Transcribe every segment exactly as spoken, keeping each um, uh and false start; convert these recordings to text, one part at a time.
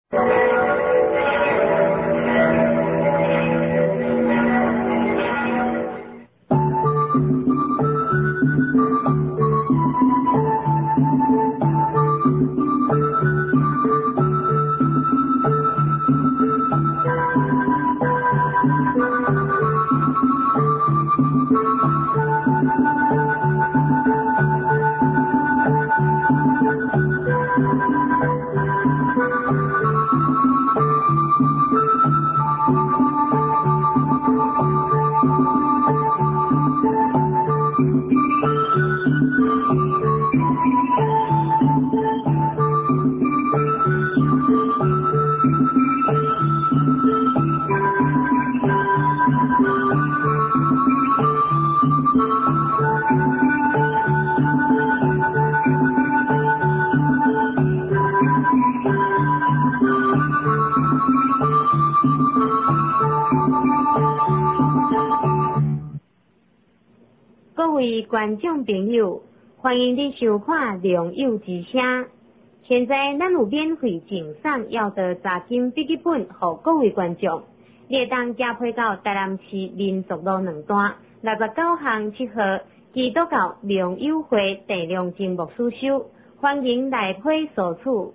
各位观众朋友，欢迎你收看《良友之声》。现在咱有免费赠送要的查经笔记本，给各位观众。你会当加配到台南市民族路两段六十九巷七号基督教良友会第两间牧师收，欢迎来配索取。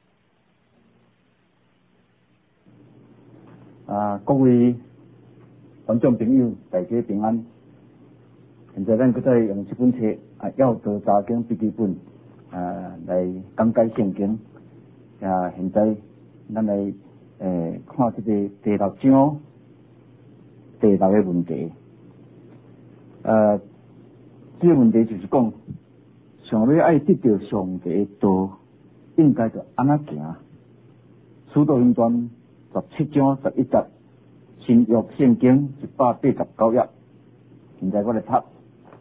啊，各位观众朋友，大家平安。现在咱搁再用这本册啊《要道查经笔记本》啊来讲解圣经。啊，现在咱来诶看这个第六章第六个问题。呃，这个问题就是讲，想要爱得到上帝的道，应该就安怎行？使徒行传十七章十一节，新约圣经一百八十九页。现在我来读。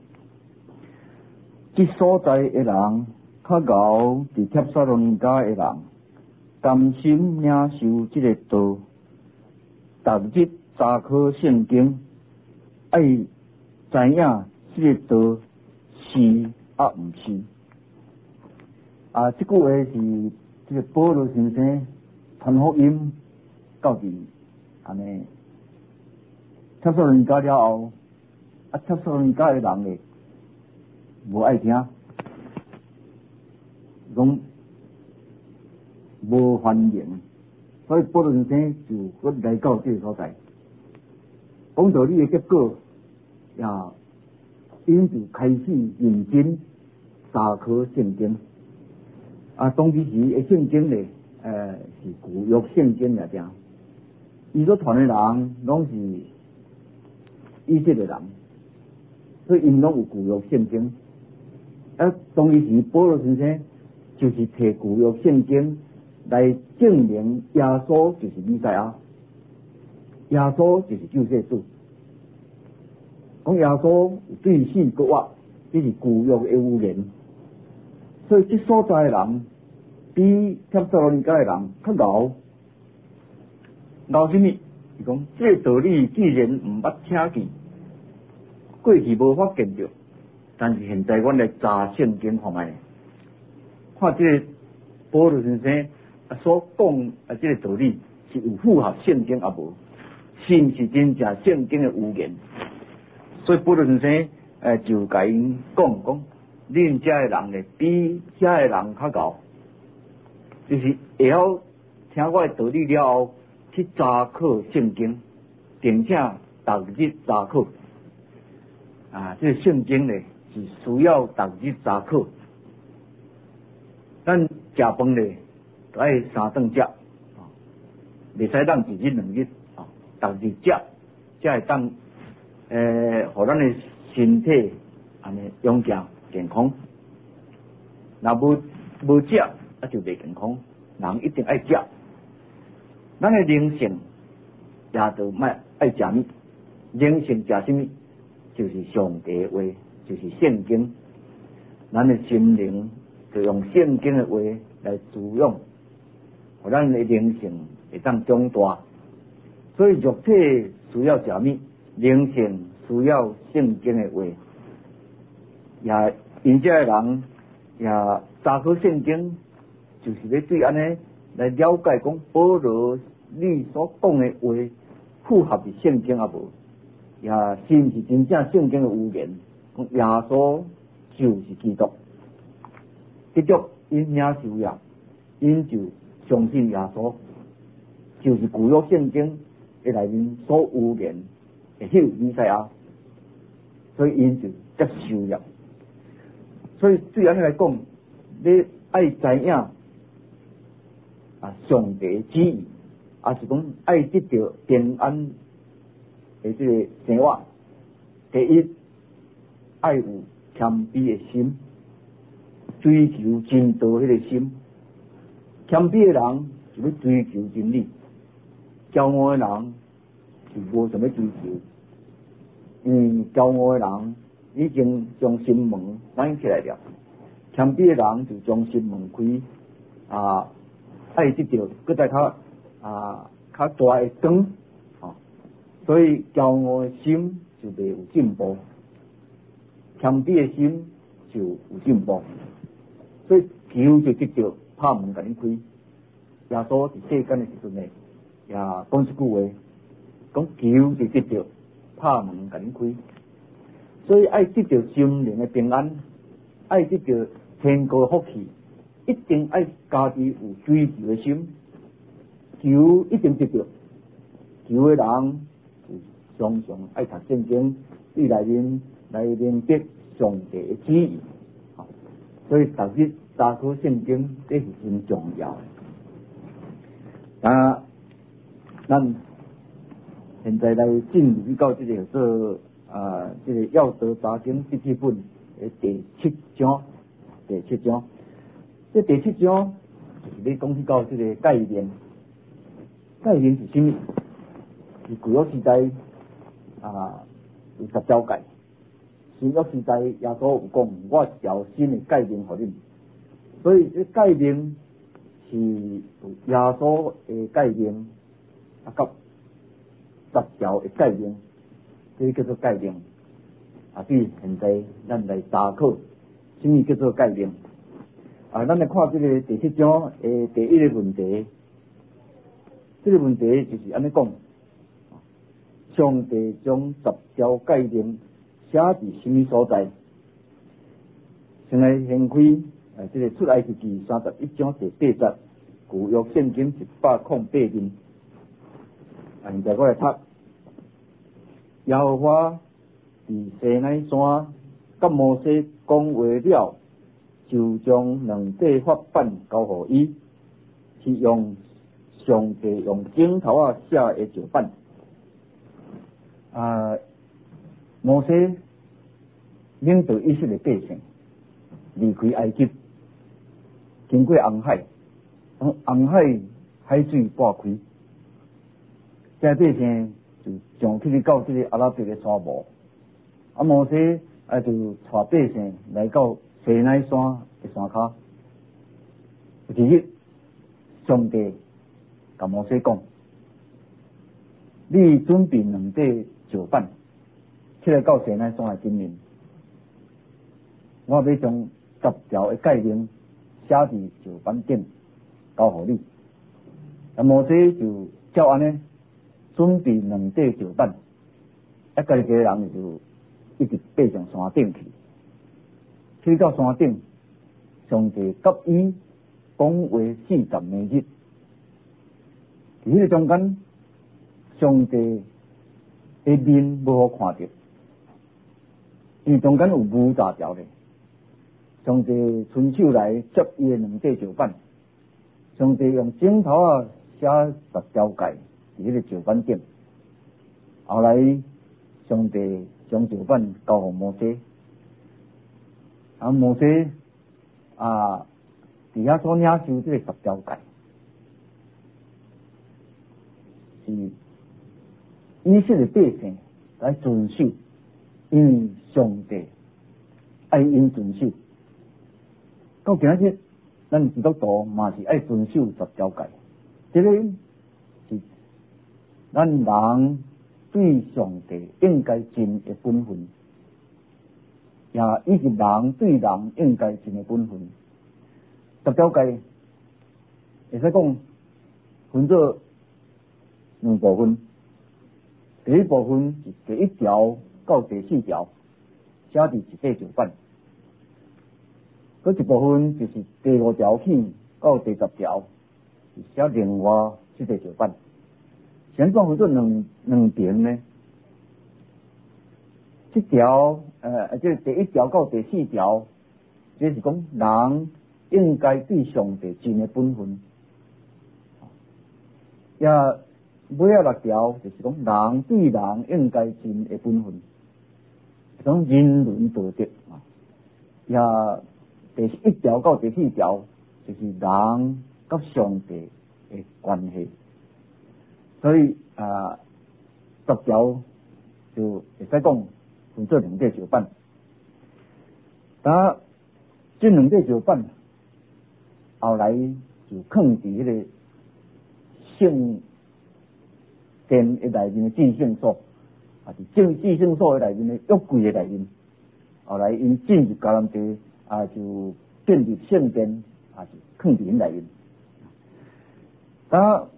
这所在的人，较牛伫帖撒罗尼迦的人，甘心领受这个道，逐日查考圣经，爱知影这个道是啊毋是。啊，这句话是这个保罗先生传福音到伫安尼帖撒罗尼迦了后，啊，帖撒罗尼迦的人咧。无爱听，拢无欢迎，所以保罗先生就搁来到这个所在，讲道理的结果，也因就开始认真查考圣经。啊，当其时的圣经咧，呃，是旧约圣经来听，伊所传的人拢是以色列人，所以因拢有旧约圣经。啊，当其时保罗先生就是摕旧约圣经来证明耶稣就是弥赛亚，耶稣就是救世主。讲耶稣对死搁活，这是旧约的预言。所以这所在的人比帖撒罗尼迦的人较牛。牛什么？是讲这个道理既然毋捌听见，过去无法见到。但是现在，阮来查圣经看卖，看这个保罗先生所讲啊，这个道理是有符合圣经啊无？是毋是真正圣经的预言？所以保罗先生诶就甲因讲讲，恁遮的人咧比遮的人较牛，就是会晓听我的道理了后去查考圣经，并且逐日查考啊，这个圣经咧。是需要逐日查考，咱食饭咧，就爱三顿食，袂使当一日两日，逐日食，才会当诶，互咱的身体安尼养健健康。若无无食，啊就袂健康。人一定爱食，咱的灵性也就莫爱食物，灵性食什么？就是上帝的话。就是圣经，咱的心灵就用圣经的话来滋养，互咱的灵性会当长大。所以肉体需要食物，灵性需要圣经的话。也因这人也查考圣经，就是要对安尼来了解讲保罗你所讲的话符合伫圣经啊无，也是毋是真正圣经的预言，讲耶稣就是基督。结果因领受呀，因就相信耶稣就是旧约圣经的内面所预言的迄位弥赛亚，所以因就接受了。所以对安尼来讲，你爱知影啊上帝旨意，也是讲爱得到平安的这个生活。第一，爱有谦卑的心，追求真道迄个心。谦卑的人就要追求真理，骄傲的人就无什么追求。嗯，骄傲的人已经将心门关起来了，谦卑的人就将心门开啊。爱得到，搁再较啊较大的光，啊，所以骄傲的心就袂有进步，谦卑的心就有进步。所以求就得到，拍门甲你开。耶稣伫世间的时阵呢，也讲一句话，讲求就得到，拍门甲你开。所以爱得到心灵的平安，爱得到天国的福气。一定爱家己有追求的心，求一定得到。求的人常常爱读圣经，对内面来明白上帝的旨意。所以逐日查考圣经，这是真重要的。啊，咱现在来进入到这个做啊，这个要得查经笔记本的第七章，第七章。这第七章就是你讲起到这个概念，概念是什么？是旧约时代啊有十条诫，新约时代耶稣有讲，我调新的概念给你。所以这概念是耶稣的概念，啊，甲十条的概念，这叫做概念。啊，所以现在咱来查考，什么叫做概念？啊，咱来看这个第七章诶第一个问题，这个问题就是安尼讲：上帝将十条概念写伫什么所在？先来先开诶，这个出埃及记三十一章第八节，旧约圣经一百零八面。啊，现在我来读：耶和华伫西奈山甲摩西讲话了。就将两块法板交互伊，是用上帝用镜头啊写的石板。啊，摩西领导以色列百姓离开埃及，经过红海，红海海水爆开，这百姓就上去到这个阿拉伯的沙漠，啊，摩西啊就带百姓来到西奈山的山骹，有一日，上帝甲摩西讲：“你准备两块石板，起来到西奈山的前面，我要将十条的概念写伫石板顶，交互你。”啊，摩西就照安尼准备两块石板，一家一个人就一直爬上山顶去。去到山顶，上帝甲伊讲话四十年日。伫迄个中间，上帝的面无好看到，因为中间有雾杂条咧。上帝伸手来接伊的两块石板，上帝用镜头啊写十条诫伫迄个石板顶。后来，上帝将石板交互摩西。啊，摩西啊，伫遐所领受这个十条诫，是以色列百姓来遵守，因为上帝爱因遵守。到今日，咱基督徒嘛是爱遵守十条诫，这个是咱人对上帝应该尽的本分。也以及人对人应该尽的本分。十条诫会使讲分做两部分。第一部分是第一条到第四条，写伫一块石板；嗰一部分就是第五条起到第十条，是写另外一块石板。先讲分做两两边呢，这条呃，即第一条到第四条，这是讲人应该对上帝尽的本分。也尾啊六条就是讲人对人应该尽的本分，讲人伦道德啊。也第一条到第四条就是人甲上帝的关系。所以啊，十条就会使讲分做两块石板。呾这两块石板后来就放伫迄个圣殿的内面的至圣所，啊，是正至圣所的内面的约柜的内面。后来因进入迦南地啊，就建立圣殿，啊，就放伫因内面。呾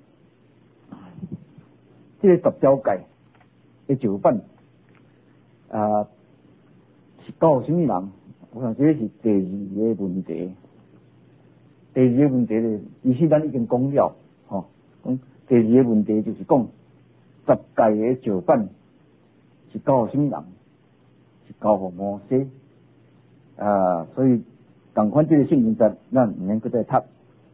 这个十条界的石板啊，是教什么人？我想这是第二个问题。第二个问题呢，其实咱已经讲了，吼、哦。第二个问题就是讲十诫的石板是教什么人？是教给摩西啊，所以同款这个性原则，咱唔免搁再读。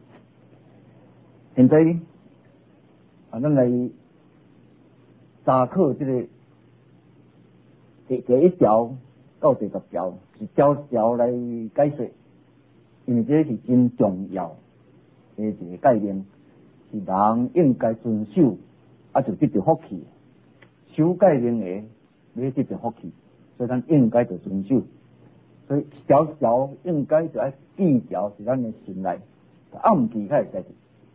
现在啊，咱来查考这个第第一条到第十条，是条条来解说，因为这是真重要的一个概念，是人应该遵守，啊就得到福气。守诫命的要得到福气，所以咱应该就遵守。所以条条应该就要记条是咱的心内，暗记才会使。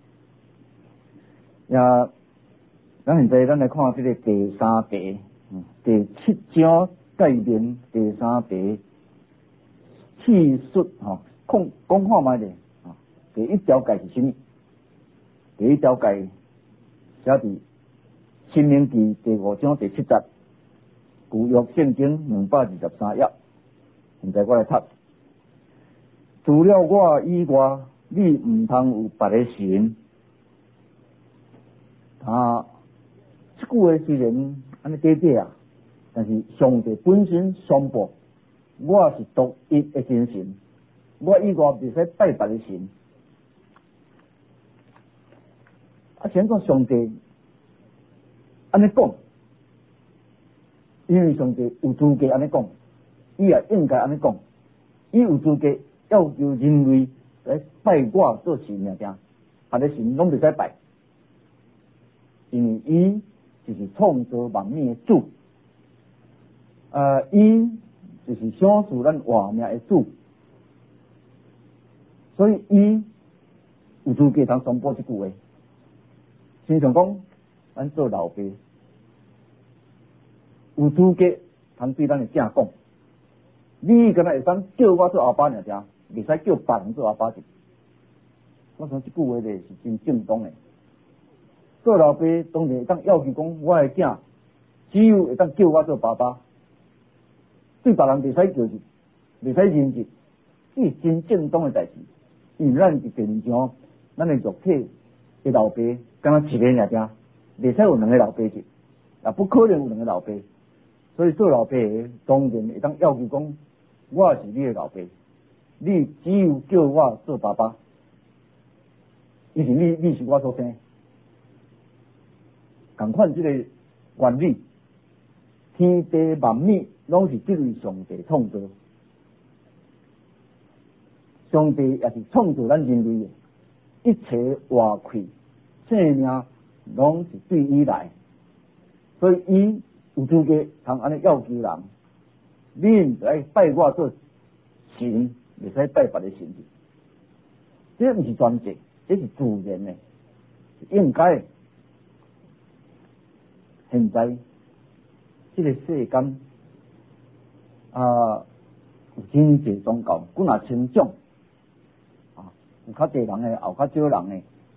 也，咱现在咱来看这个第三题，嗯，第七章概念第三题，叙述吼，讲讲看卖咧，啊，第一条界是什么？第一条界写伫申命记第五章第七节，旧约圣经两百二十三页。现在我来读，除了我以外，你唔通有别个神。啊，这句话虽然安尼短短啊，但是上帝本身宣布，我是独一的真神，我以外袂使拜别个神。啊，先讲上帝安尼讲，因为上帝有资格安尼讲，伊也应该安尼讲，伊有资格要求人类来拜我做神尔定，别个神拢袂使拜。因为伊就是创造万物的主，呃，伊就是享受咱活命的主，所以伊有资格通宣布这句话。亲像讲，咱做老爸，有资格通对咱的囝讲，你敢若会当叫我做阿爸尔定，袂使叫别人做阿爸者。我想这句话咧是真正当的。做老爸当然会当要求讲，我的囝只有会当叫我做爸爸，对别人袂使叫去，袂使认去，这是真正当的代志。因为咱是平常，咱的肉体的老爸，敢若一个尔定，袂使有两个老爸去，也不可能有两个老爸。所以做老爸的当然会当要求讲，我是你的老爸，你只有叫我做爸爸，因为你你是我所生。同款这个原理，天地万物拢是这位上帝创造，上帝也是创造咱人类的，一切活气、生命拢是对伊来，所以伊有资格通安尼要求人，恁来拜我做神，袂使拜别个神去。这不是专制，这是自然的，应该的。现在这个世间啊，有真侪宗教，古若成长啊，有较侪人的，也有较少人的，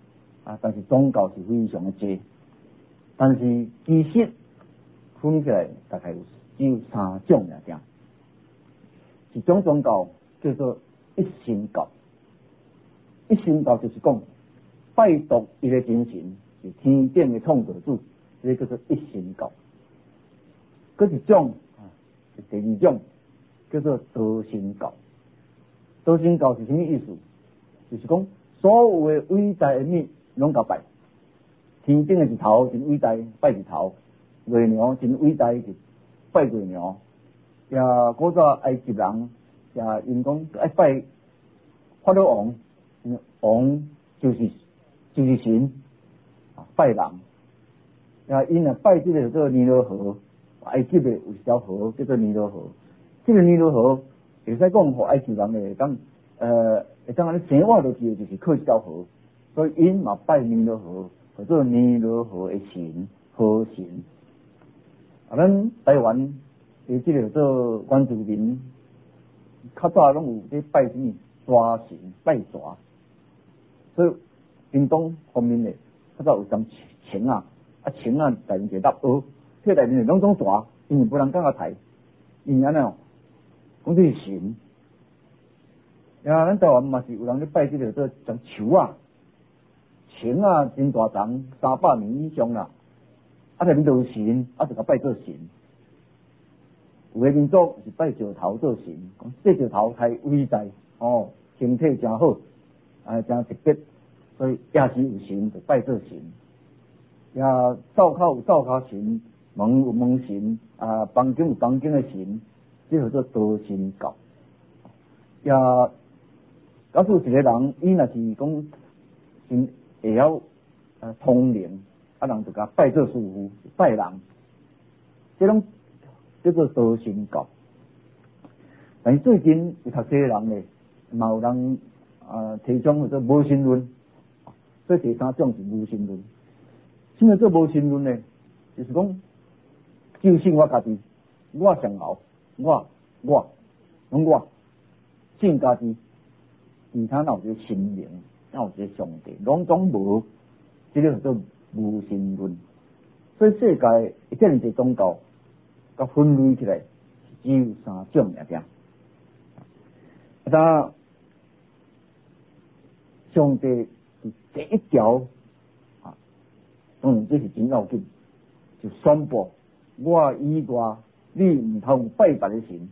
啊，但是宗教是非常的多，但是其实分起来大概有只有三种尔点。一种宗教叫做一神教，一神教就是讲拜读一个真神是天顶的创造主，这叫做一神教。佫一种啊，第二种叫做道神教。道神教是什么意思？就是讲所有的伟大的物拢甲拜，天顶的日头真伟大，拜日头；月亮真伟大，就拜月亮。也古早埃及人也因讲爱拜法老王，王就是就是神，拜人。也因啊拜这个叫做尼罗河，埃及的有一条河叫做尼罗河。这个尼罗河会使讲，互埃及人会当呃会当安尼生活落去，就是靠这条河，所以因嘛拜尼罗河，叫做尼罗河的神，河神。啊，咱台湾诶，这个做原住民，较早拢有在拜什么蛇神，拜蛇。所以屏东方面咧，较早有张青啊，啊青啊内面就搭鹅，迄内面拢种蛇，因为无人敢甲抬，因安尼哦，讲这是神。呀，咱台湾嘛是有人咧拜这个做张树啊，青啊真大张，三百年以上啦，啊，内面就有神，啊就甲拜做神。有个民族是拜石头做神，讲这石头太伟大哦，形体真好，啊真特别，所以也是有神就拜做神。也灶口有灶口神，门有门神，啊房间有房间的神，这叫做道神教。也假使一个人伊若是讲神会晓啊通灵，啊人就甲拜做师傅，拜人，这种叫做道神教。但是最近有读册的人咧，嘛有人啊提倡叫做无神论，所以第三种是无神论。什么叫无神论呢？就是讲，就信我家己，我上后，我我拢我信家己，其他哪有一个神明，哪有一个上帝，拢总无，这个叫做无神论。所以世界一这样多宗教，甲分类起来只有三种尔点。啊，上帝是第一条。嗯，这是真要紧，就宣布我以外你唔通拜别的神，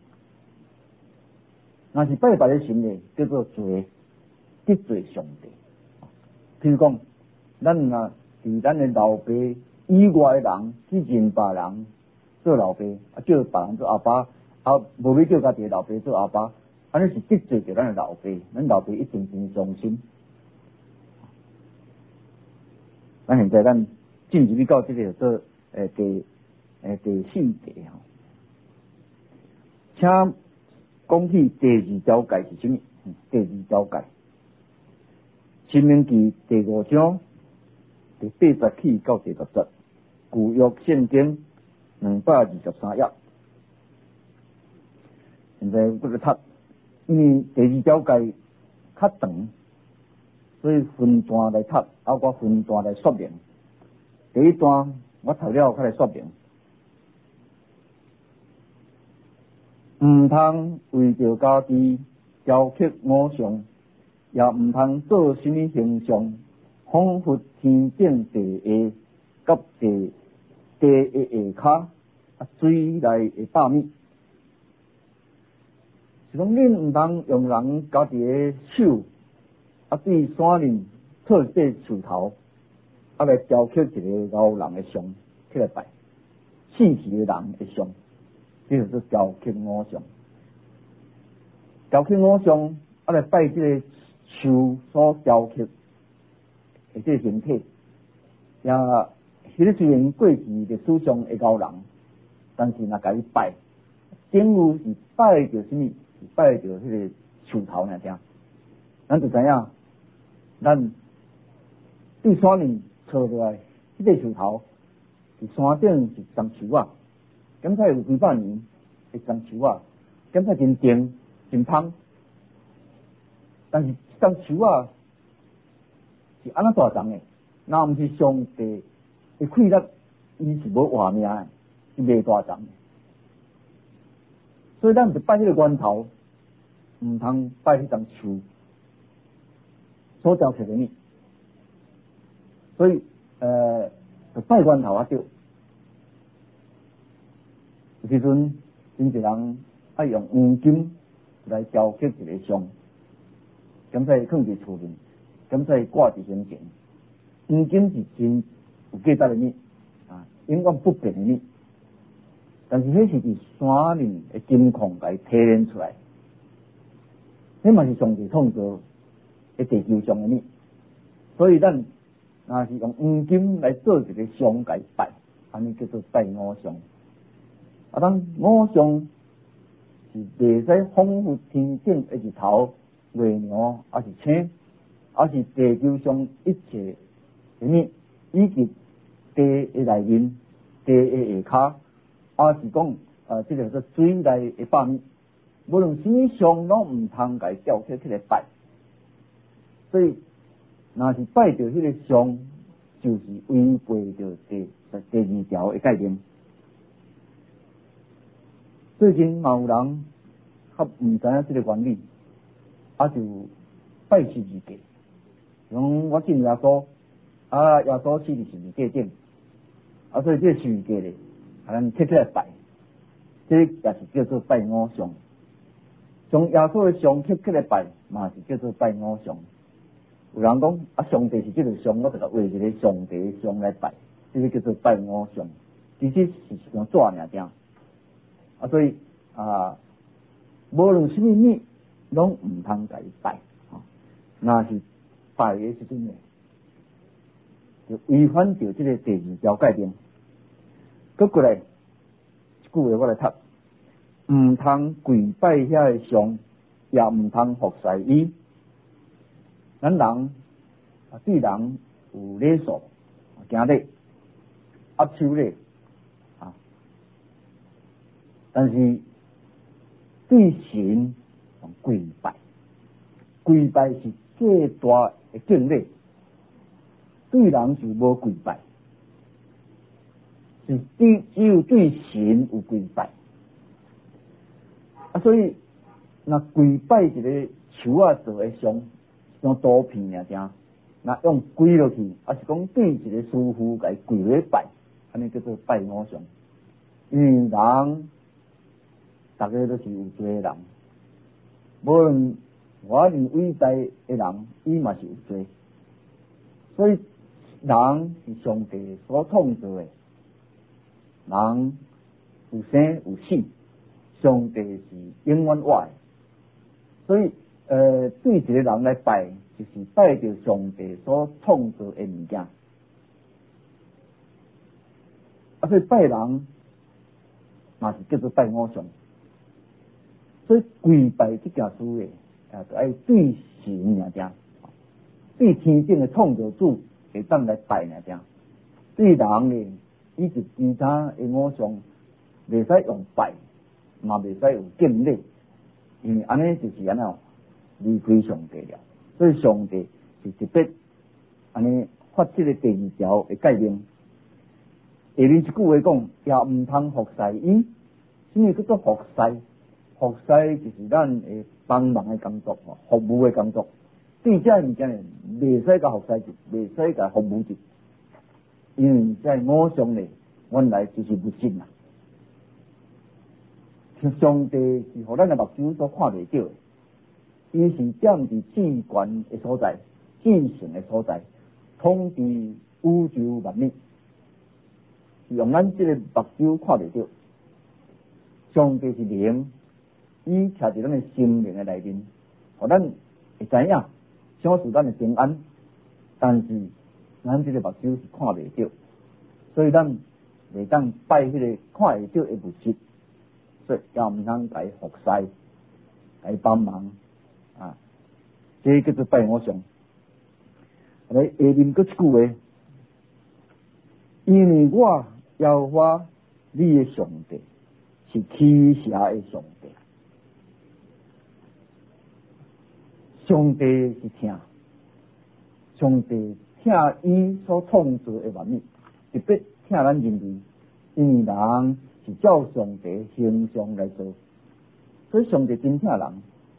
若是拜别的神呢，叫做罪，得罪上帝。譬如讲，咱若伫咱的老爸以外的人去认别人做老爸，啊叫别人做阿爸，啊无要叫家己的老爸做阿爸，安尼是得罪着咱的老爸，咱老爸一定真伤心。咱现在咱进入去到这个做诶第诶第四题吼，请讲起第二条界是什么？第二条界，申命记第五章第八十起到第十节，旧约圣经两百二十三页。现在我个读，因为第二条界较长，所以分段来读，啊我分段来说明。第一段我读了后，较来说明，毋通为着家己雕刻偶像，也毋通做什么形象，仿佛天顶地下，甲地地下下骹啊水内的百米。是讲恁毋通用人家己的手啊对山林做这树头。啊来雕刻一个老人的像起来拜，死去的人的像，这就是雕刻偶像。雕刻偶像啊来拜这个树所雕刻的这个形体，也迄个虽然过去历史上会咬人，但是若甲伊拜，等于是拜着什么？是拜着迄个树头尔听。咱就知影，咱对山林坐落来，这个树头是山顶是一丛树啊，检测有几百年一丛树啊，检测真甜真香，但是这丛树啊是安怎大丛的？ 若毋是上帝的气力，伊是无活命的，是袂大长的。所以咱就拜迄个源头，毋通拜迄张树所雕刻的物。所以，呃，就拜源头啊对。有时阵，真侪人爱用黄金来雕刻一个像，咁再放伫厝面，咁再挂伫胸前。黄金是真有价值的物啊，永远不变的物。但是迄是伫山林的金矿来提炼出来，迄嘛是上帝创造的地球上的物。所以咱若是用黄金来做一个像来拜，安尼叫做拜偶像。啊，当偶像是袂使仿佛天顶的日头、月亮，还是星，还是地球上一切的物，以及地的内面、地的下骹，还是讲呃，这个说水内的百物，无论什么像拢毋通甲伊雕刻起来拜。所以，若是拜着迄个像，就是违背着第第二条的概念。最近嘛有人较毋知影这个原理，啊就拜十字架。像我信耶稣，啊耶稣死伫十字架顶，啊所以这个十字架咧，啊咱刻起来拜，这也是叫做拜偶像。将耶稣的像刻起来拜，嘛是叫做拜偶像。有人讲啊，上帝是这个像，我就甲画一个上帝的像来拜，这个叫做拜偶像。其实是一张纸尔定。啊，所以啊，无论什么物，拢毋通甲伊拜。若是拜的时阵呢，就违反着这个第二条概念。搁过来，一句话我来读：毋通跪拜遐个像，也毋通服侍伊。咱人啊，对人有礼数，行礼、握手礼。但是对神跪拜，跪拜是最大的敬礼，对人是无跪拜，是对只有对神有跪拜。啊，所以那跪拜一个树啊做的像，像刀片尔正，那用跪落去，啊是讲对一个师傅来跪来拜，安尼叫做拜偶像。因为人大家都是有罪的人，无论我认伟大的人，伊嘛是有罪。所以人是上帝所创造的，人有生有死，上帝是永远活的。所以呃，对一个人来拜，就是拜着上帝所创造的物件。啊，所以拜人嘛是叫做拜偶像。所以跪拜这件事诶，啊，就爱对神尔正，对天顶的创造主会当来拜尔正。对人诶，以及其他的偶像，袂使用拜，嘛袂使用敬礼，因为安尼就是安怎离开上帝了。所以上帝是特别安尼发这个第二条的概念。下面一句话讲，也毋通服侍伊。什么叫做服侍？服侍就是咱诶帮忙的工作，服务的工作。对这物件呢，袂使甲服侍，袂使甲服务者，因为在偶像呢，原来就是不信啦。上帝是互咱的目睭所看袂到的，伊是踮伫至悬的所在、至圣的所在，统治宇宙万物，是用咱这个目睭看袂到。上帝是灵。伊徛伫咱的心灵的内面，互咱会知影，享受咱的平安。但是咱这个目睭是看袂到，所以咱袂当拜迄个看会到的物质，所以也毋通甲伊服侍、甲伊帮忙啊。这叫做拜偶像。来下面搁一句话，因为我耶和华你的上帝是欺邪的上帝。上帝是听，上帝请伊所创造的万物，特别请咱人类，因为人是照上帝形象来做，所以上帝真请人。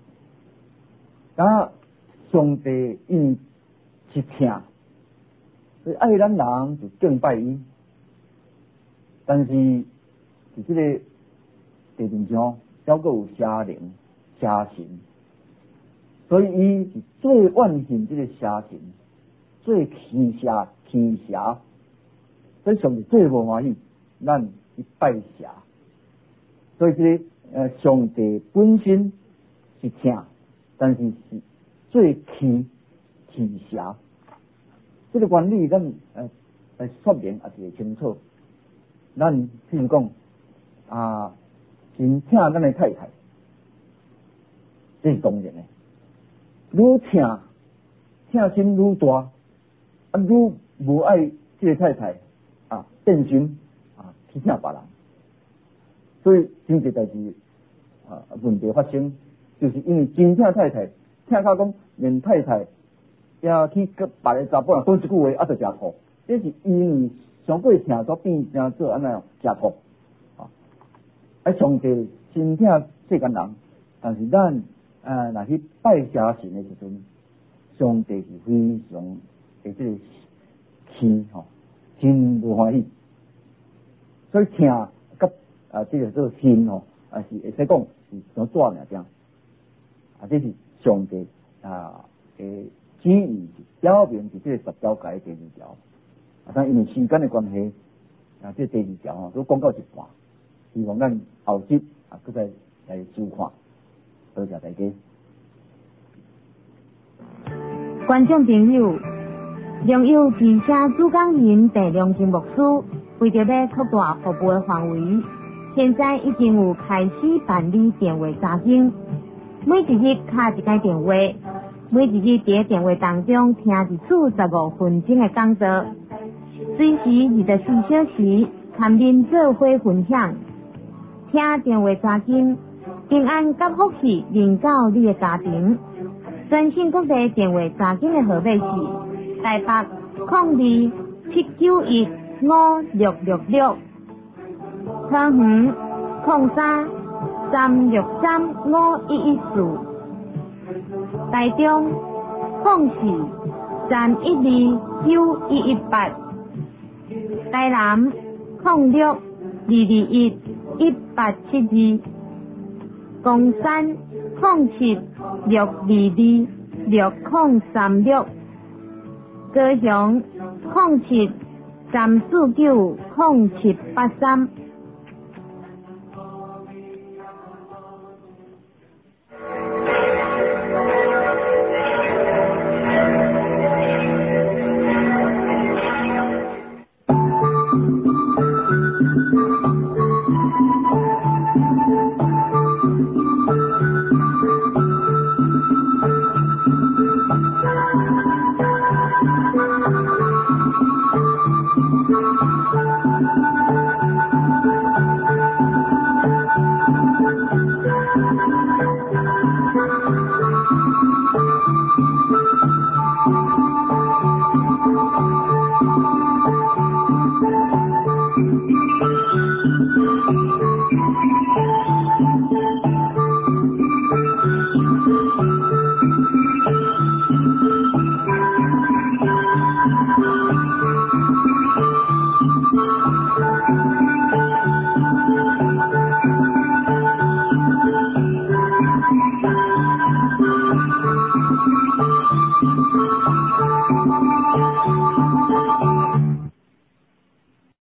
那上帝因为是请，所以爱咱人就敬拜伊。但是伫这个地面上，还阁有邪灵、邪神，所以伊是最怨恨这个邪神，最欺邪、欺邪，所以上帝最无欢喜咱去拜邪。所以这个呃，上帝本身是请，但是是最欺欺邪。这个原理咱呃来说明也是会清楚。咱譬如讲啊，真请咱的太太，这是当然的。愈请请心愈大，啊愈无爱这个太太啊，变心啊去请别人，所以真侪代志啊问题发生，就是因为真请太太，请到讲连太太也去跟别个查甫人讲一句话，啊就食吐，这是因为上过听所变成做安那样食吐啊！啊，上帝真听世间人，但是咱呃若去拜邪神的时阵，上帝是非常的这个气吼，真无欢喜。所以听甲啊这个做心吼，啊是会使讲是上大名声啊，这是上帝啊诶旨意表明是这个十条界第二条。啊，但因为时间的关系，啊，这第二条吼都讲到一半，希望咱后集啊，搁再来收看，多谢大家。 观众朋友，良友之声主讲人陈良金牧师为着要扩大服务的范围，现在已经有开始办理电话查经，每一日敲一个电话，每一日在电话当中听一次十五分钟的讲座。随时二十四小时参与做伙分享，听电话查经，平安甲福气临到你的家庭。全省各地电话查经的号码是台北零二七九一五六六六，桃园零三三六三五一一四，台中零四三一二九一一八。台南零六二二一一八七二，公山零七六二二六零三六，高雄零七三四九零七八三。